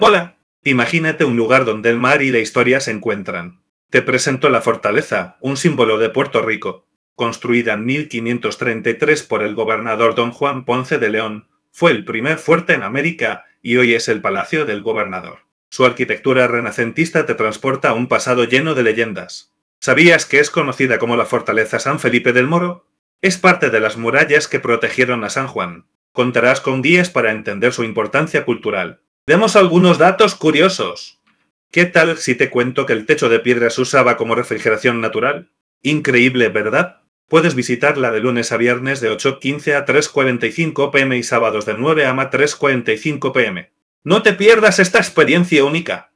Hola, imagínate un lugar donde el mar y la historia se encuentran. Te presento la fortaleza, un símbolo de Puerto Rico. Construida en 1533 por el gobernador Don Juan Ponce de León, fue el primer fuerte en América y hoy es el Palacio del Gobernador. Su arquitectura renacentista te transporta a un pasado lleno de leyendas. ¿Sabías que es conocida como la Fortaleza San Felipe del Moro? Es parte de las murallas que protegieron a San Juan. Contarás con guías para entender su importancia cultural. Demos algunos datos curiosos. ¿Qué tal si te cuento que el techo de piedra se usaba como refrigeración natural? Increíble, ¿verdad? Puedes visitarla de lunes a viernes de 8:15 a 3:45 pm y sábados de 9 a 3:45 pm. No te pierdas esta experiencia única.